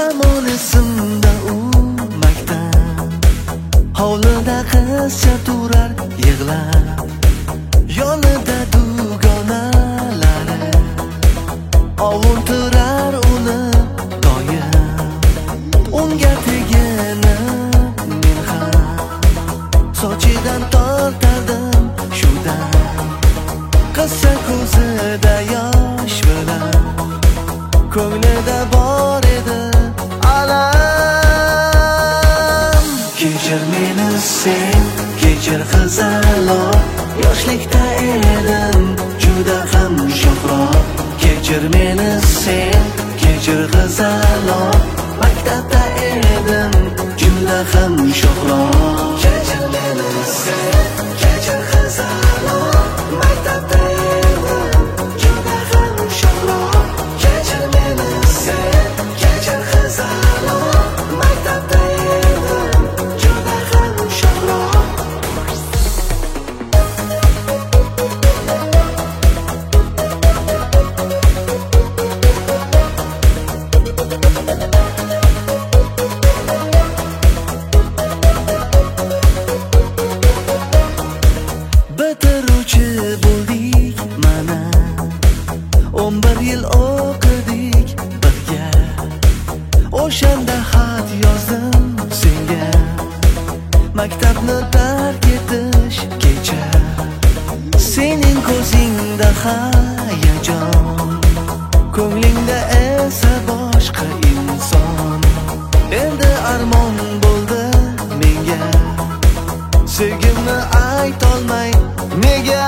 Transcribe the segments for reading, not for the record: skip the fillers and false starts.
Hamon esimda u maktab, hovlida qizcha turar yig'lab, yonida dugonalari ovuntirar uni doim. Unga teginib men ham sochidan tortardim shudan. Qizcha ko'zida yosh bilan, ko'nglida bor edi alam. Kechir meni sen, kechir qizaloq, yoshlikda edim juda ham sho'xroq. Kechir meni sen, kechir qizaloq, maktabda edim juda ham sho'xroq. Kechir meni sen, kechir qizaloq, maktabda edim juda ham sho'xroq. Kechir meni sen, kechir qizaloq, maktabda edim juda ham sho'xroq. Bitiruvchi bo'ldik mana, 11 yil o'qidik birga. O'shanda xat yozdim senga, maktabni tark etish kecha. Sening ko'zingda hayajon, ko'nglingda esa boshqa inson. Endi armon bo'ldi menga, sevgimni aytolmay nega.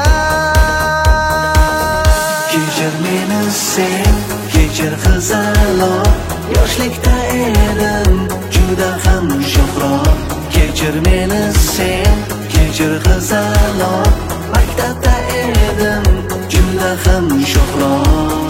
Kechir meni sen, kechir qizaloq, yoshlikda edim juda ham sho'xroq. Kechir meni sen, kechir qizaloq, maktabda edim juda ham sho'xroq.